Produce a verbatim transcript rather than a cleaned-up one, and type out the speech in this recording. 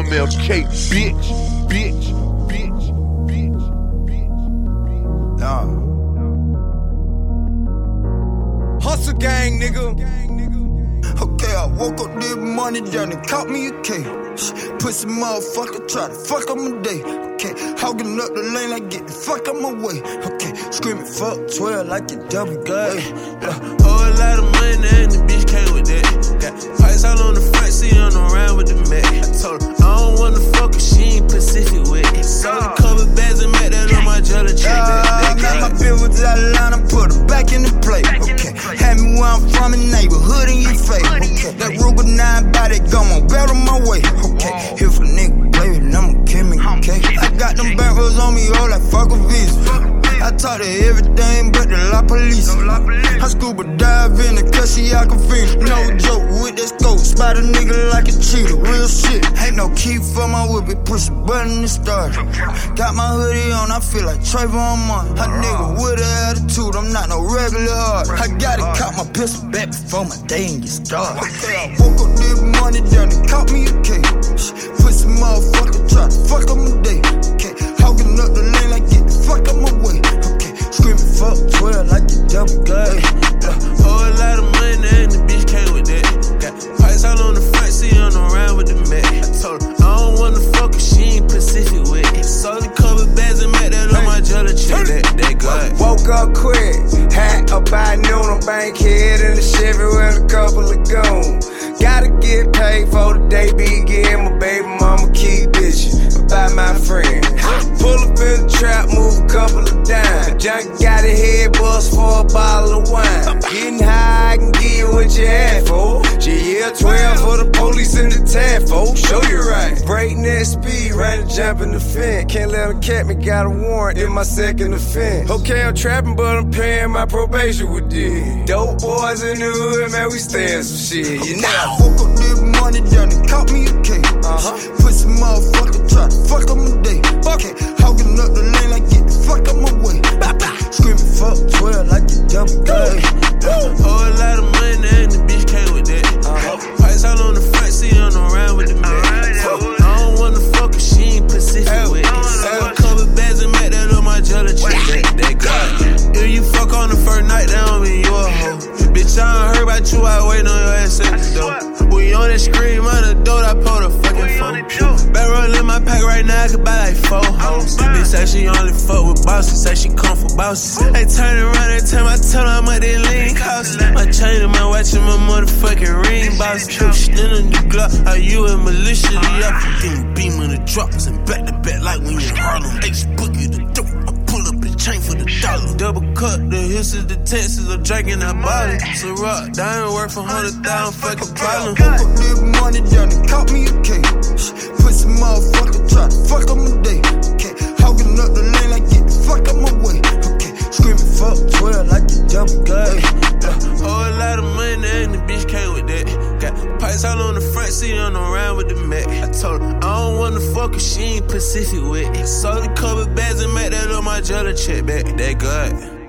M L K, bitch, bitch, bitch, bitch, bitch. Nah. Hustle gang, nigga. Okay, I woke up this morning down and caught me a K. Pussy motherfucker try to fuck up my day. Okay, hogging up the lane like get the fuck out my way. Okay, screaming fuck twelve like you double gay. Yeah. Whole lot of money and the bitch came with that. Got pipes all on the front seat on around with the Mac. I told her I don't wanna fuck her, she ain't Pacific with it. So the cover bags and Mac that on my jelly check. I got my bill with that line and put her back in the plate. Okay, had me where I'm from, a neighborhood in your face. Okay, that Ruger nine body gun on belt on my way. Okay, if a nigga play with them, I'ma kill me. Okay, I got them bankrolls on me, all like fuck a visa. I talk to everything but the La Police. I scuba dive in the cushy, I can feel it. No joke with that scope, spot a nigga like a cheetah. Real shit, ain't no key for my whip, it push a button and start. Got my hoodie on, I feel like Trayvon Martin. A nigga with an attitude, I'm not no regular hard. I gotta cop my pistol back before my day and get started. Okay, I woke up this morning down and caught me a K. Pussy motherfucker try to fuck up my day. Okay, hogging up the lane like get the fuck up my way. Okay, screaming fuck twelve like you double gay. Yeah. Whole lot of money and the bitch came with that. Got pipes all on the front seat on around with the Mac. I told her I don't wanna fuck her, she ain't Pacific with it. So the cover bags and Mac that on my jelly check. That, that good. Woke up quick, hat up by noon on Bankhead in the Chevy with a couple of goons. Gotta get paid for the day begin. My baby mama keep bitching about my friend. Pull up in the trap, move a couple of dimes. Junk got a head bust for a bottle of wine. Getting high, I can give you what you had for. G L twelve for the police in the tab, folks. Show you right. Breakneck speed, right to jump in the fence. Can't let them catch me, got a warrant in my second offense. Okay, I'm trapping, but I'm paying my probation with this. Dope boys in the hood, man, we stand some shit. You know. I woke up this morning down and caught me a K. Uh-huh. Pussy motherfucker try to fuck up my day. Okay, hogging up the lane like get the fuck out my way. Okay, screaming fuck twelve like you double gay. Yeah. Whole lot of money and the bitch came with that. Uh-huh. Pipes all on the front seat on around with the Mac. I don't wanna fuck her, she ain't Pacific with it. So the cover bags and Mac that on my jelly check. That, that good. If you fuck on the first night, that don't mean you a hoe. Bitch, I done heard about you, I waiting on your ass at the door. We on that screen, on the door, I pulled a fucking phone. Back roll in my pack right now, I could buy like four hoes. Bitch say she only fuck with bosses, say she come for bosses. They turn around every time I tell her how much they lean cost. My chain and my watch and my motherfucking ring boss. Still in the Glock, are you a militia? The up, then beam in the drops and back to back like when you in Harlem. Ace boogie the dope, I pull up and chain for the dollar. Double cut, the Houston, the Texas, I'm drinking that bottle. So rock, dying worth a hundred thousand fucking problem. Woke up this morning down and caught me a K. Pussy motherfucker try to fuck up my day. Okay, hogging up the lane like get the fuck out my way. Okay, screaming fuck twelve like you double gay. Yeah. Whole lot of money and the bitch came with that. Got pipes all on the front seat on around with the Mac. I told her I don't wanna fuck her, she ain't Pacific with it. So the cover bags and Mac that on my jelly check back. That good.